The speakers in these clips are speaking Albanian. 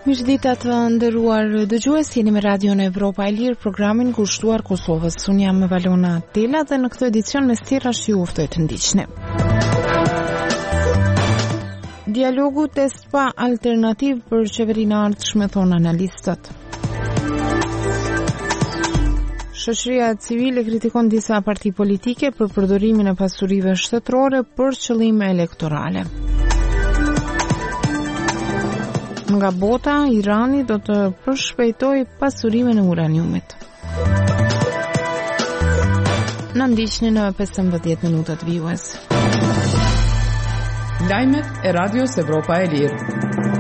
Mirëdita të nderuar dëgjues, jeni me Radion Evropa e Lirë, programin kushtuar Kosovës. Unë jam me Valona Tela dhe në këtë edicion me stirash ju uftoj të ndiqni. Dialogu test pa alternativ për qeverinë e ardhshme, thon analistët. Shoqëria civile kritikon disa parti politike për përdorimin e pasurive shtetërore për qëllime elektorale. Nga bota, Irani do të përshpejtojë pasurimin e uraniumit. Na ndiqni në 15 minutat vijues. Lajmet e Radios Evropa e Lirë.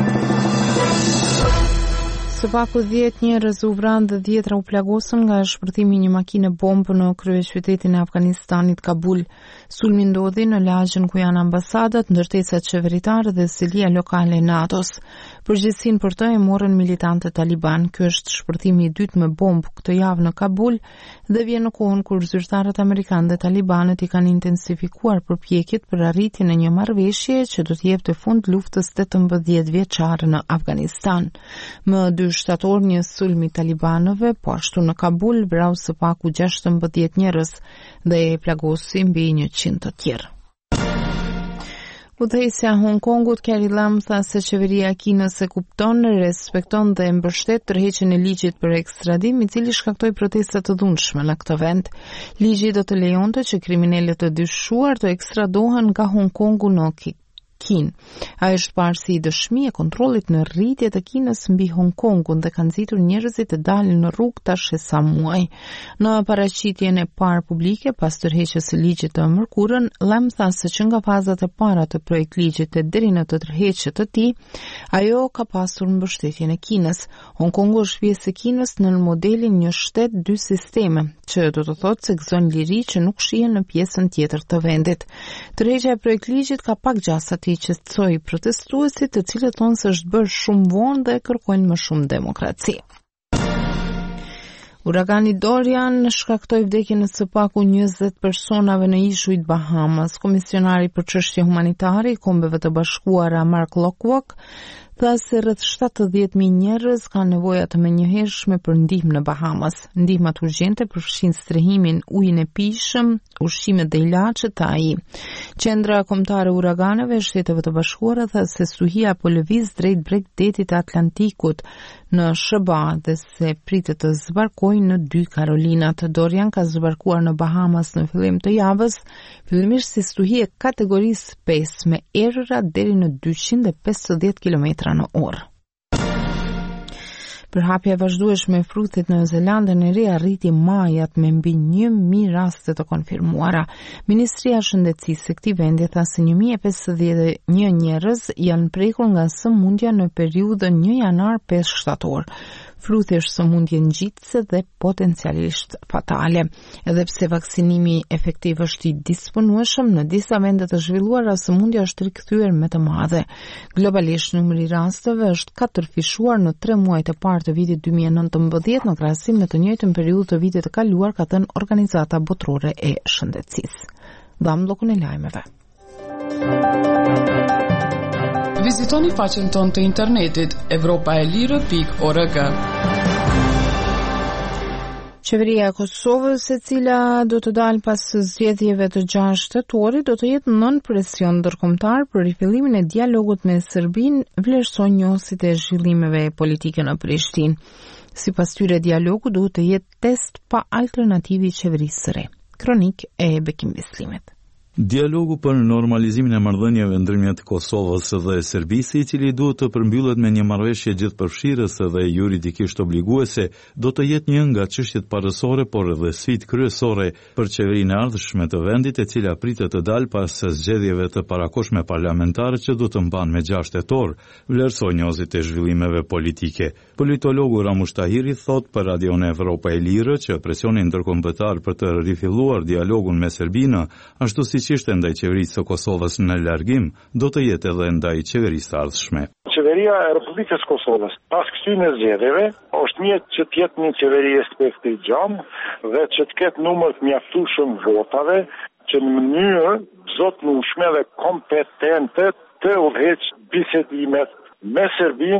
Së paku 10 njerëz u vranë dhe 10 u plagosën nga shpërthimi i një makine bombë në kryeqytetin e Afganistanit, Kabul. Sulmi ndodhi në lagjën ku janë ambasadat, ndërtesat qeveritare dhe selia lokale e NATO-s. Përgjegjësinë për të e morën militantët taliban. Ky është shpërthimi i dytë me bombë këtë javë në Kabul dhe vjen në kohën kur zyrtarët amerikanë dhe talibanët i kanë intensifikuar përpjekjet për arritjen e një marrëveshje që do të jepte fund luftës 18 vjeçare në Afganistan. Më 2 shtator një sulmi talibanëve, po ashtu në Kabul vrau së paku 16 njerëz dhe e plagosi mbi 100 të tjerë. Udhëheqësja e Hong Kongut Carrie Lam tha se qeveria e Kinës e kupton, respekton dhe mbështet tërheqjen e ligjit për ekstradim, i cili shkaktoi protesta të dhunshme në këtë vend. Ligji do të lejonte që kriminalët të dyshuar të ekstradohen nga Hong Kongu në Kinë. Ajo është parë si dëshmi e kontrollit në rritje të Kinës mbi Hong Kongun dhe ka nxitur njerëzit të dalin në rrugë tash e sa muaj. Në paraqitjen e parë publike pas tërheqjes së ligjit të mërkurën, Lam tha se që nga fazat e para të projektligjit deri në të tërheqje të tij, ajo ka pasur mbështetjen e Kinës. Hong Kongu është pjesë e Kinës në modelin një shtet dy sisteme, që do të thotë se gëzon liri që nuk shihen në pjesën tjetër të vendit. Tërheqja e projektligjit ka pak gjas atij që qetësoi protestuesit, të cilët thonë se është bërë shumë vonë dhe kërkojnë më shumë demokraci. Uragani Dorian shkaktoi vdekjen e së paku 20 personave në ishujt Bahamas. Komisionari për çështje humanitare i Kombeve të Bashkuara Mark Lockwok tha se rreth 70.000 njerëz kanë nevoja të menjëhershme për ndihmë në Bahamas. Ndihmat urgjente përfshin strehimin, ujin e pijshëm, ushqimet dhe ilaçet të AI. Qendra kombëtare e uraganeve e Shteteve të Bashkuara tha se stuhia po lëviz drejt bregdetit të Atlantikut në SBA dhe se pritet të zbarkojë në 2 Karolinat. Dorian ka zbarkuar në Bahamas në fillim të javës, fillimisht si stuhi e kategorisë 5 me erëra deri në 250 km/h. Përhapja e vazhdueshme e frutit në Zelandën e Re arriti majat me mbi 1.000 raste të konfirmuara. Ministria e Shëndetësisë së këtij vendi tha se 1.051 njerëz janë prekur nga sëmundja në periudhën 1 janar-5 shtator. Fruthi është sëmundje ngjitëse dhe potencialisht fatale. Edhe pse vaksinimi efektiv është i disponueshëm, në disa vende të zhvilluara sëmundja është rikthyer më të madhe. Globalisht numri i rasteve është katërfishuar në 3 muajt e parë të vitit 2019 në krahasim me të njëjtën periudhë të vitit të kaluar, ka thënë Organizata Botërore e Shëndetësisë. Dham bllokun e lajmeve. Vizitoni faqen tonë të internetit evropaelire.org. Qeveria e Kosovës, e cila do të dalë pas zgjedhjeve të 6 shtatorit, do të jetë nën presion ndërkombëtar për rifillimin e dialogut me Serbinë, vlerëson njësit e zhvillimeve politike në Prishtinë. Sipas tyre, dialogu duhet të jetë test pa alternativi qeverisë së re. Kronik e Bekim Bislimet. Dialogu për normalizimin e marrëdhënieve ndërmjet Kosovës dhe Serbisë, i cili duhet të përmbyllet me një marrëveshje gjithëpërfshirëse dhe juridikisht obliguese, do të jetë një nga çështjet parësore, por edhe sfidë kryesore për qeverinë e ardhshme të vendit, e cila pritet të dalë pas zgjedhjeve të parakohshme parlamentare që do të mbanë me 6 tetor, vlerësoi njëzit e zhvillimeve politike. Politologu Ramush Tahiri thot për Radion Evropa e Lirë që presioni ndërkombëtar për të rifilluar dialogun me Serbinë, ashtu siç ishte ndaj qeverisë së Kosovës në largim, do të jetë edhe ndaj qeverisë së ardhshme. Qeveria e Republikës Kosovës, pas këtyre zgjedhjeve, është mirë që të jetë një qeveri respekti i gjatë dhe që të ketë numër të mjaftueshëm votave, që në mënyrë zotnueshme dhe kompetente të udhëheqë bisedimet me Serbinë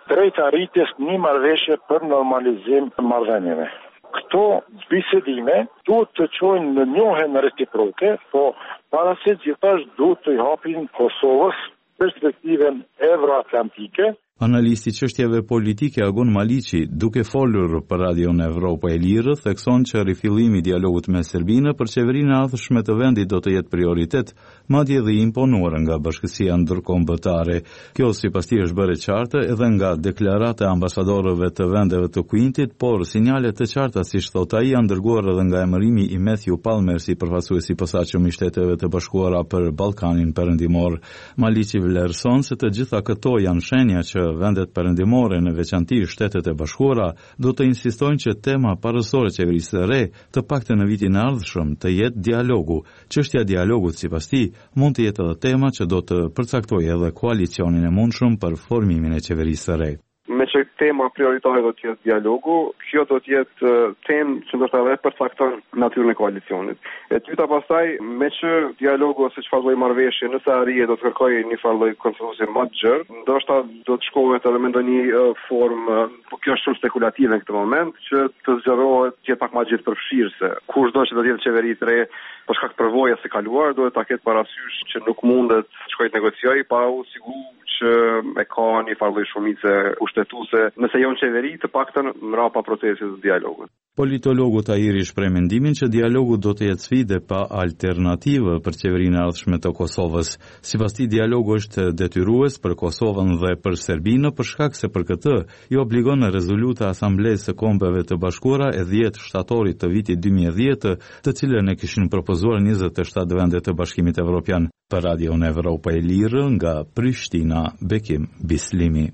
drejt arritjes një marrëveshje për normalizim të marrëdhënieve. Këto bisedime duhet të çojnë në njohjen reciproke, po parasysh gjithashtu duhet të japin Kosovës perspektivën euroatlantike. Analisti çështjeve politike Agon Maliqi, duke folur për Radion Evropa e Lirë, thekson që rifillimi i dialogut me Serbinë për qeverinë e ardhshme të vendit do të jetë prioritet, madje dhe imponuar nga Bashkësia Ndërkombëtare. Kjo sipas tij është bërë qartë edhe nga deklarata e ambasadorëve të vendeve të Kuintit, por sinjale të qarta, siç thot ai, janë dërguar edhe nga emërimi i Matthew Palmer si përfaqësues i posaçëm i Shteteve të Bashkuara për Ballkanin Perëndimor. Maliqi vlerëson se të gjitha këto janë shenja që vendet perëndimore, në veçanti Shtetet e Bashkuara, do të insistojnë që tema parësore qeverisë së re, të paktën në vitin e ardhshëm, të jetë dialogu. Çështja e dialogut, sipas tij, mund të jetë edhe tema që do të përcaktojë edhe koalicionin e mundshëm për formimin e qeverisë së re. Me që tema prioritare do të jetë dialogu, kjo do të jetë temë që ndoshta edhe përcakton natyrën e koalicionit. E dyta pastaj, me që dialogu ose çfarë lloj marrëveshje nëse arrihet do të kërkojë një farë lloj konsensusi më të gjerë, ndoshta do të shkohet edhe me ndonjë formë, por kjo është shumë spekulative në këtë moment, që të zgjerohet të jetë pak më gjithë përfshirëse. Kushdo që do të jetë qeveri të re, për shkak të përvojës së kaluar, duhet ta ketë parasysh që nuk mundet të shkojë të negociojë pa u siguruar që e ka një farë lloj shumice kushtetuese, nëse jo në qeveri, të paktën mbrapa procesit të dialogut. Politologu Tahiri shpreh mendimin që dialogu do të jetë sfidë pa alternativë për qeverinë e ardhshme të Kosovës. Sipas tij, dialogu është detyrues për Kosovën dhe për Serbinë, për shkak se për këtë i obligon rezoluta e Asamblesë së Kombeve të Bashkuara e 10 shtatorit të vitit 2010, të cilën e kishin propozuar 27 vende të Bashkimit Evropian. Për Radion Evropa e Lirë, nga Prishtina, Bekim Bislimi.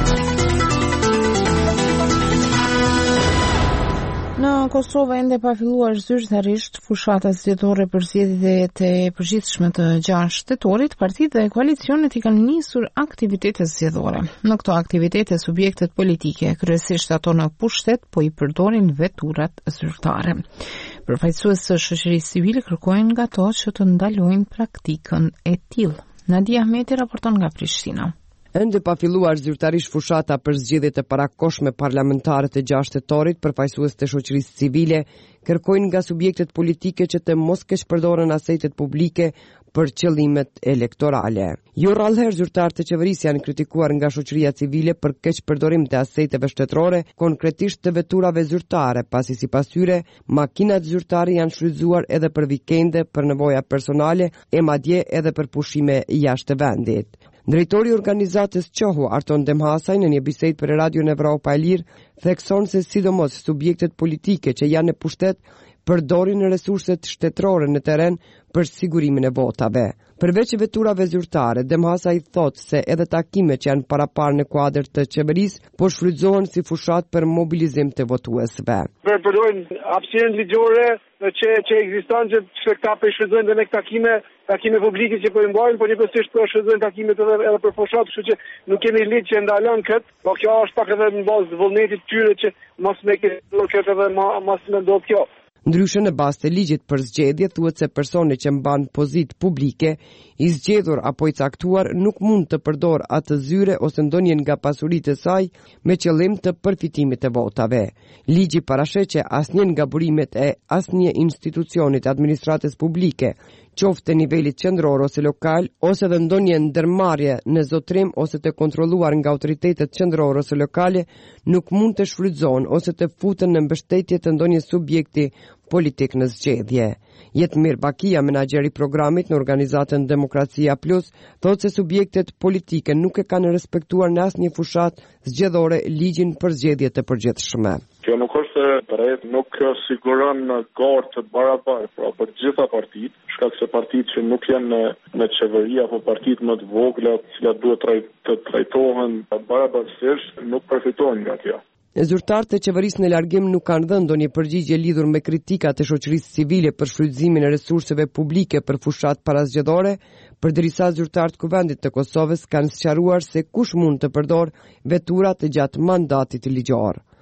Në Kosovë ende pa filluar zyrtarisht fushata zgjedhore për zgjedhjet e përgjithshme të 6 shtetorit, partitë dhe koalicionet i kanë nisur aktivitete zgjedhore. Në këto aktivitete subjektet politike, kryesisht ato në pushtet, po i përdorin veturat zyrtare. Përfaqësues së shoqërisë civile kërkojnë nga ato që të ndalojnë praktikën e tillë. Nadia Ahmeti raporton nga Prishtina. Ende pa filluar zyrtarisht fushata për zgjedhjet e parakohshme parlamentare të 6 shtetorit, përfaqësues të shoqërisë civile kërkojnë nga subjektet politike që të mos keq përdoren asetet publike për qëllimet elektorale. Jo rrallëherë zyrtarët të qeverisë janë kritikuar nga shoqëria civile për keq përdorim të aseteve shtetërore, konkretisht të veturave zyrtare, pasi sipas tyre makinat zyrtare janë shfrytzuar edhe për vikende, për nevoja personale e madje edhe për pushime jashtë vendit. Drejtori i organizatës Qohu, Arton Demhasaj, në një bisedë për Radion Evropa e Lirë, thekson se sidomos subjektet politike që janë në pushtet përdorin resurset shtetërore në terren për sigurimin e votave. Përveç veturave zyrtare, Demhasaj thot se edhe takimet që janë paraparë në kuadër të qeverisë po shfrytëzohen si fushat për mobilizim të votuesve. Përdorojnë hapësirën ligjore që ekziston që këta po shfrytëzojnë edhe takime publike që po i mbajnë, por njëkohësisht po shfrytëzojnë takimet edhe për fushat, kështu që nuk kemi ligj që ndalon këtë, por kjo është pak edhe në bazë të vullnetit tyre që mos me këtë edhe mos me ndodh kjo. Ndryshe në bazë të ligjit për zgjedhje thuhet se personi që mban pozitë publike, i zgjedhur apo i caktuar nuk mund të përdor atë zyre ose ndonjë nga pasuritë e saj me qëllim të përfitimit të votave. Ligji parasheh që asnjë nga burimet e asnjë institucioni të administratës publike, qoftë nivelit qendror ose lokal, ose dhe ndonjë ndërmarrje në zotrim ose të kontrolluar nga autoritetet qendrore ose lokale, nuk mund të shfrytëzohen ose të futen në mbështetje të ndonjë subjekti politik në zgjedhje. Jetmir Bakia, menaxheri i programit në organizatën Demokracia Plus, thotë se subjektet politike nuk e kanë respektuar në asnjë fushat zgjedhore ligjin për zgjedhje të përgjithshme. Kjo nuk është drejt, nuk siguron garë të barabartë, pra për gjitha partitë, shkak se partitë që nuk janë në qeveri apo partitë më të vogla, të cilat duhet të trajtohen barabartësisht, nuk përfitojnë nga kjo. Zyrtarët e qeverisë në largim nuk kanë dhënë ndonjë përgjigje lidhur me kritikat e shoqërisë civile për shfrytëzimin e resurseve publike për fushat parazgjedhore, përderisa zyrtarët Kuvendit të Kosovës kanë sqaruar se kush mund të përdor veturat gjatë mandatit ligjor.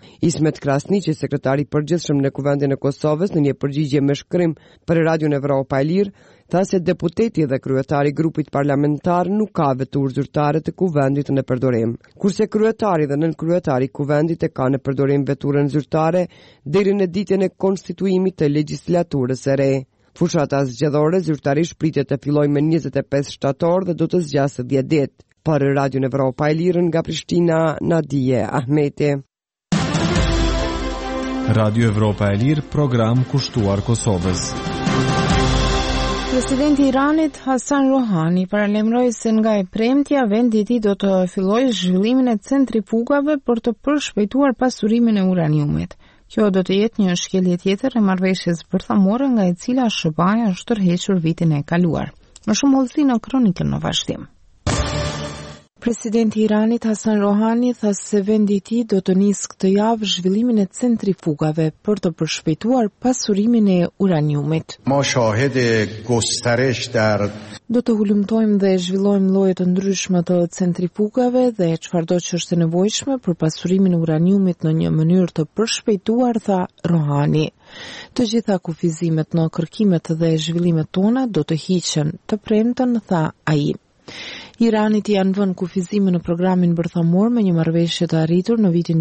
Ismet Krasniqi, sekretari i përgjithshëm në Kuvendin e Kosovës, në një përgjigje me shkrim për Radion Evropa e Lirë, tha se deputeti dhe kryetari i grupit parlamentar nuk ka vetur zyrtare të kuvendit në përdorim, kurse kryetari dhe nënkryetari i kuvendit e ka në përdorim veturën zyrtare deri në ditën e konstituimit të legjislaturës së re. Fushata zgjedhore zyrtarisht pritet të fillojë me 25 shtator dhe do të zgjasë 10 ditë. Për Radion Evropa e Lirë nga Prishtina, Nadije Ahmeti. Radio Evropa e Lirë, program kushtuar Kosovës. Presidenti i Iranit Hasan Rohani paralajmëroi se nga e premtja vendi i tij do të fillojë zhvillimin e centrifugave për të përshpejtuar pasurimin e uraniumit. Kjo do të jetë një shkelje tjetër e marrëveshjes bërthamore nga e cila SHBA-ja është tërhequr vitin e kaluar. Më shumë hollësi në kronikën në vazhdim. Presidenti i Iranit Hasan Rohani tha se vendi i tij do të nisë këtë javë zhvillimin e centrifugave për të përshpejtuar pasurimin e uraniumit. Do të hulumtojmë dhe zhvillojmë lloje të ndryshme të centrifugave dhe çfarëdo që është e nevojshme për pasurimin e uraniumit në një mënyrë të përshpejtuar, tha Rohani. Të gjitha kufizimet në kërkimet dhe zhvillimet tona do të hiqen të premten, tha ai. Iranit janë vënë kufizime në programin bërthamor me një marrëveshje të arritur në vitin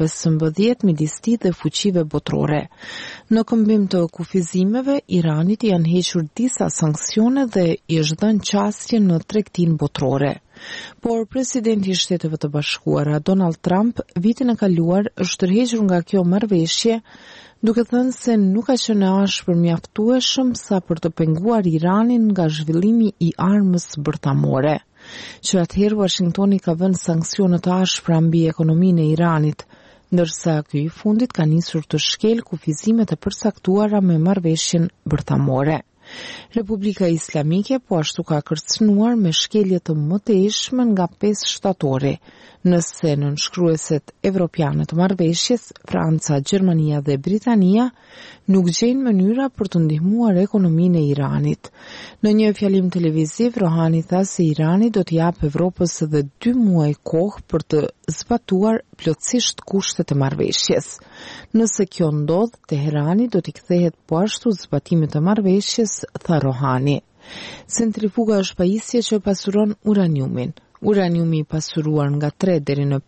2015 midis tij dhe fuqive botërore. Në këmbim të kufizimeve, Iranit janë hequr disa sanksione dhe i është dhënë qasje në tregtinë botërore. Por presidenti i Shteteve të Bashkuara Donald Trump vitin e kaluar është tërhequr nga kjo marrëveshje, duke thënë se nuk ka qenë ashpër mjaftueshëm sa për të penguar Iranin nga zhvillimi i armës bërthamore. Që atëherë Washingtoni ka vënë sanksione të ashpra mbi ekonominë e Iranit, ndërsa ky i fundit ka nisur të shkel kufizimet e përcaktuara me marrëveshjen bërthamore. Republika Islamike po ashtu ka kërcënuar me shkelje të mëtejshme nga 5 shtatori, nëse nënshkrueset evropiane të marrëveshjes, Franca, Gjermania dhe Britania, nuk gjejnë mënyra për të ndihmuar ekonominë e Iranit. Në një fjalim televiziv, Rohani tha se Irani do të japë Evropës edhe 2 muaj kohë për të zbatuar plotësisht kushtet e marrëveshjes. Nëse kjo ndodh, Teherani do t'i kthehet po ashtu zbatimit të marrëveshjes, tha Rohani. Centrifuga është pajisje që pasuron uraniumin. Uraniumi i pasuruar nga 3 deri në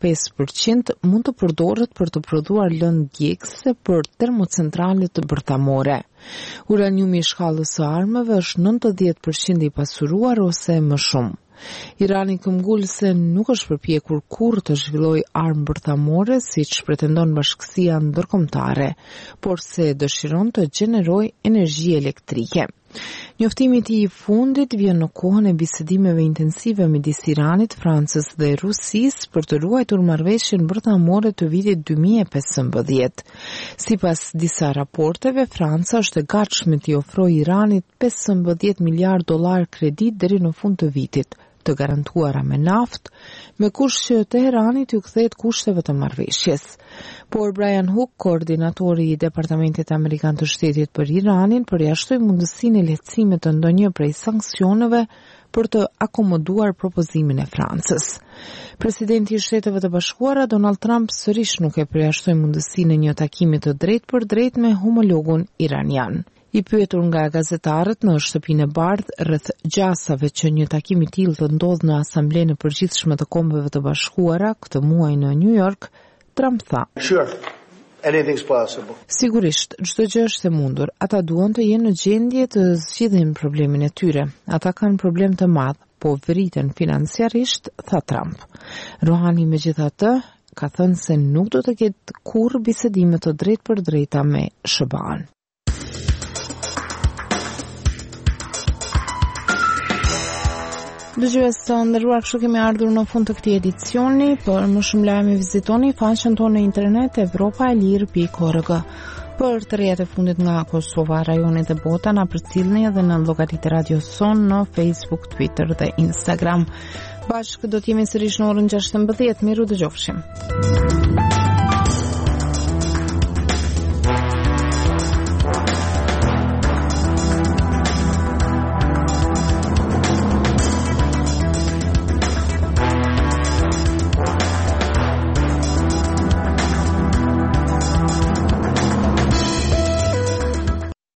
5% mund të përdoret për të prodhuar lëndë djegëse për termocentralet bërthamore. Uraniumi i shkallës së armëve është 90% i pasuruar ose më shumë. Irani këmbgul se nuk është përpjekur kurrë të zhvillojë armë bërthamore siç pretendon Bashkësia Ndërkombëtare, por se dëshiron të gjenerojë energji elektrike. Njoftimi i tij i fundit vjen në kohën e bisedimeve intensive midis Iranit, Francës dhe Rusisë për të ruajtur marrëveshjen bërthamore të vitit 2015. Sipas disa raporteve, Franca është e gatshme t'i ofrojë Iranit $15 miliardë kredi deri në fund të vitit, të garantuara me naftë, me kusht që Teherani t'u kthehet kushteve të marrëveshjes. Por Brian Hook, koordinatori i Departamentit Amerikan të Shtetit për Iranin, përjashtoi mundësinë e lehtësimit të ndonjë prej sanksioneve për të akomoduar propozimin e Francës. Presidenti i Shteteve të Bashkuara Donald Trump sërish nuk e përjashtoi mundësinë e një takimi të drejtë me homologun iranian. I pyetur nga gazetarët në shtëpinë e bardhë rreth gjasave që një takim i tillë të ndodh në Asamblenë e Përgjithshme të Kombeve të Bashkuara këtë muaj në New York, Trump tha: "Sure, anything's possible." Sigurisht, çdo gjë është e mundur. Ata duan të jenë në gjendje të zgjidhin problemin e tyre. Ata kanë problem të madh, po vriten financiarisht, tha Trump. Rohani megjithatë ka thënë se nuk do të ketë kurrë bisedime të drejta me SHBA-n. Dëgjues të nderuar, kështu kemi ardhur në fund të këtij edicioni. Për më shumë lajme vizitoni faqen tonë në internet evropaelir.org. Për të rejat e fundit nga Kosova, rajonet e bota, na përcjellni edhe në llogaritë e Radio Son në Facebook, Twitter dhe Instagram. Bashkë do të jemi sërish në orën 16:00. Miru dëgjofshim.